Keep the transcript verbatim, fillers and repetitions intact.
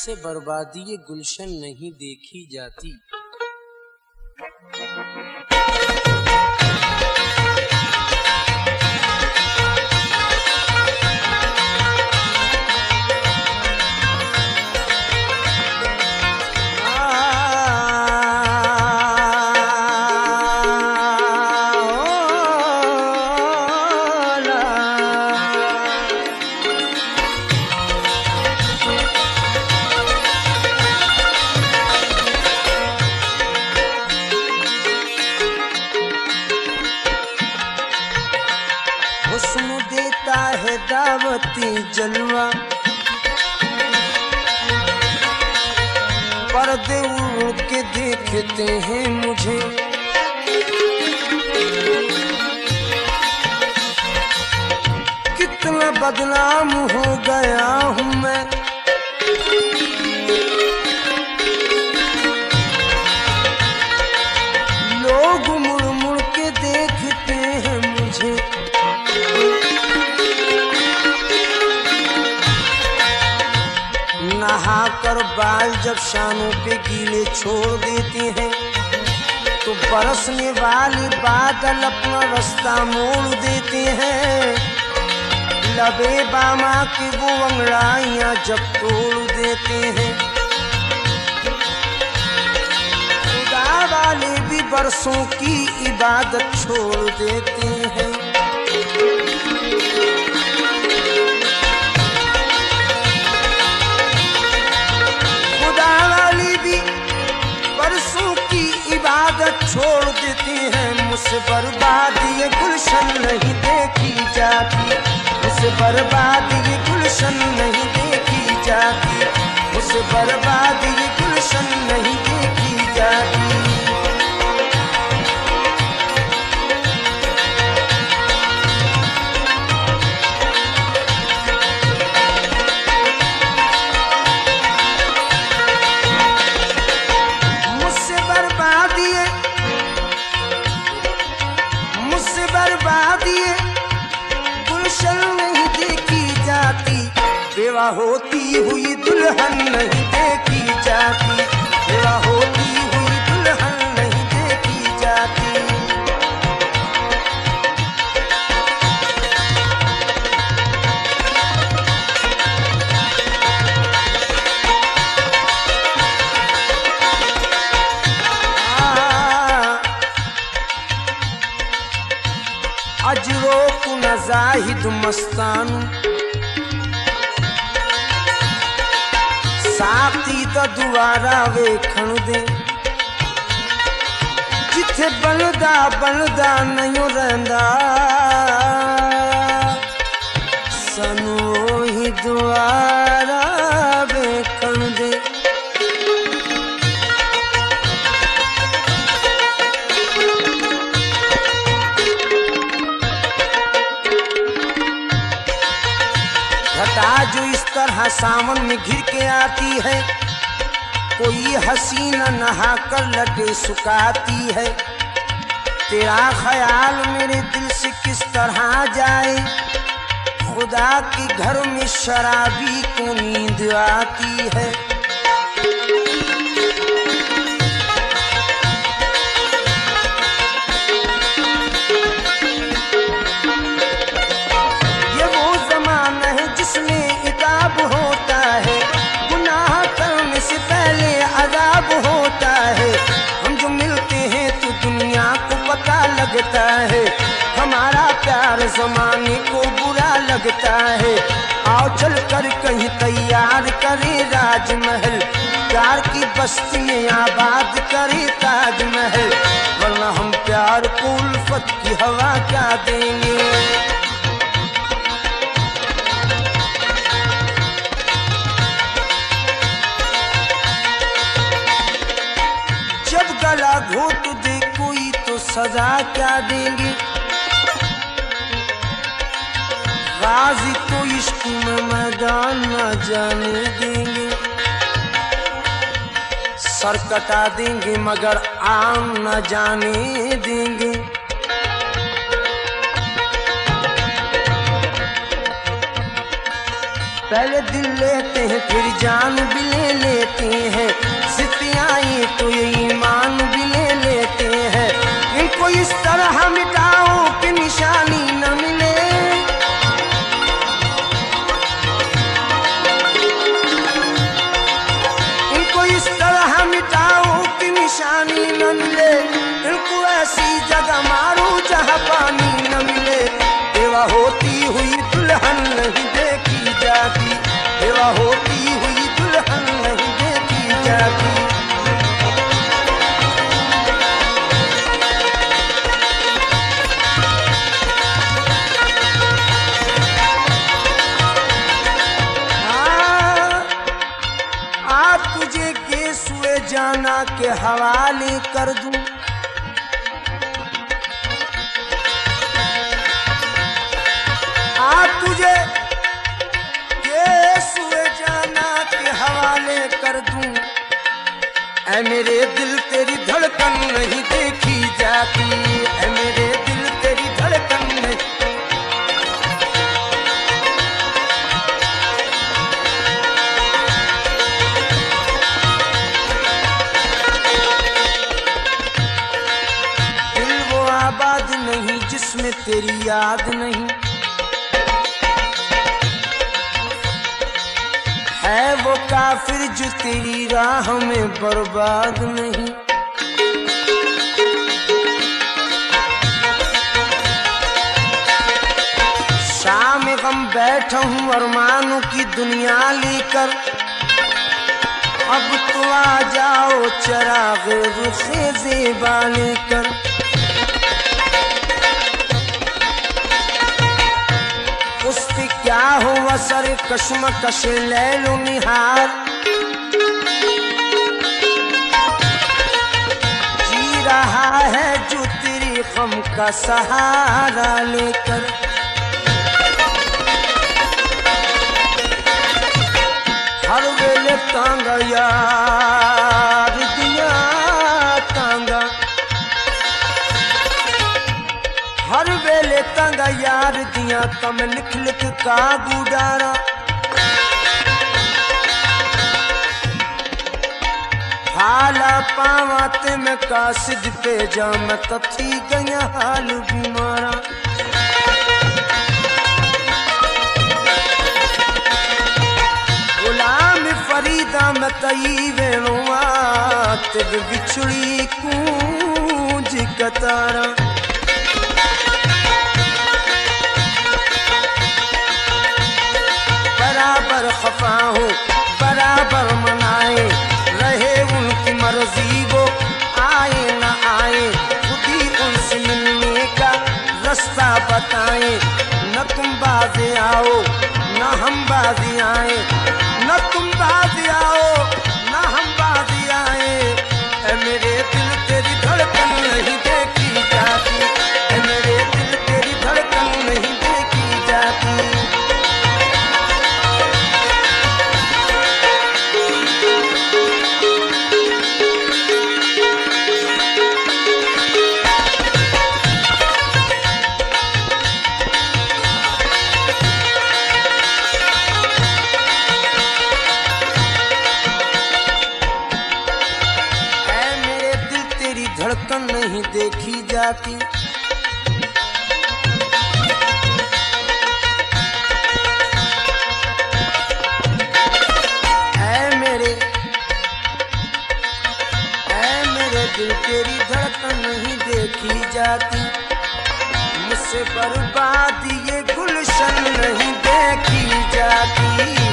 मुझसे बर्बादी ये गुलशन नहीं देखी जाती। हुस्न देता है दावती जलवा, पर्दे उड़ के देखते हैं मुझे। कितना बदनाम हो गया हूँ मैं, लोग मुड़ मुड़ के देखते हैं मुझे। नहा कर बाल जब शानों पे गीले छोड़ देते हैं, तो बरसने वाले बादल अपना रास्ता मोड़ देते हैं। लबे बामा की वो अंगड़ाइयां जब तोड़ देते हैं, खुदा वाले भी बरसों की इबादत छोड़ देते हैं। बरसों की इबादत छोड़ देते हैं। मुझसे बर्बादी ये गुलशन नहीं देखी जाती, मुझसे बर्बादी ये गुलशन नहीं देखी जाती, मुझसे बर्बादी ये गुलशन नहीं देखी जाती। गुलशन नहीं देखी जाती, बेवा होती हुई दुल्हन नहीं देखी जाती, बेवा होती हुई दुल्हन नहीं देखी जाती। अजरो कुन जाहिद मस्तानू, साथी दा दुआरा वेखण दे, जिथे बनदा बनदा नहीं रहिंदा, सानू ओही दुआरा वेखण दे। घटा जो इस तरह सावन में घिर के आती है, कोई हसीना नहा कर लटे सुखाती है। तेरा ख्याल मेरे दिल से किस तरह जाए, खुदा के घर में शराबी को नींद आती है। अज़ाब होता है, हम जो मिलते हैं तो दुनिया को पता लगता है, हमारा प्यार ज़माने को बुरा लगता है। आओ चल कर कहीं तैयार करे राजमहल, प्यार की बस्ती में आबाद करे ताजमहल, वरना हम प्यार को उल्फत की हवा क्या देंगे। गला घोट दे कोई तो सजा क्या देंगे, गाजी तो इश्क में मैदान न जाने देंगे। सर कटा देंगे मगर आम न जाने देंगे। पहले दिल लेते हैं फिर जान भी ले लेते हैं, सितियाई तो ये ईमान भी ले लेते हैं। इनको इस तरह मिटाओ कि निशानी न मिले, इनको इस तरह मिटाओ कि निशानी न मिले। इनको ऐसी जगह मारो जहाँ पानी न मिले। बेवा होती हुई दुल्हन नहीं देखी जाती, बेवा होती हुई दुल्हन नहीं देखी जाती। आ तुझे गेसुए जाना के हवाले कर दूं, आ तुझे गेसुए जाना के हवाले कर दूं। ऐ मेरे दिल तेरी धड़कन नहीं देखी जाती, ऐ मेरे दिल तेरी धड़कन नहीं। दिल वो आबाद नहीं जिसमें तेरी याद नहीं, है वो काफिर जो तेरी राह में बर्बाद नहीं। शाम गम बैठा हूँ अरमानों की दुनिया लेकर, अब तो आ जाओ चराग रुखे ज़ेबा लेकर। उस पे क्या हो असर कश्मकश लैलो निहार, जी रहा है जो तेरी गम का सहारा लेकर। हर वेले तांगा यार दिया तांगा, हर वेले तंगा यार दिया तम लिख लिख का गुडारा। हाला पावा ते मैं कासिद पे जा मैं तथी गया हाल बीमारा। गुलाम फरीदा मैं तई वेणुआ तेरे बिछड़ी कूंज कतारा। बराबर खफा हो बराबर मनाए, रहे उनकी मर्जी वो आए न आए, खुद ही उनसे मिलने का रास्ता बताए। न तुम बाज़े आओ न हम बाज़े आए, न तुम बाज़े आओ न हम बाज़े आए। ऐ मेरे दिल तेरी धड़कन नहीं देखी जाती, ऐ मेरे दिल तेरी धड़कन नहीं देखी जाती। धड़कन नहीं देखी जाती, ऐ मेरे ऐ मेरे दिल तेरी धड़कन नहीं देखी जाती। मुझसे बर्बाद ये गुलशन नहीं देखी जाती।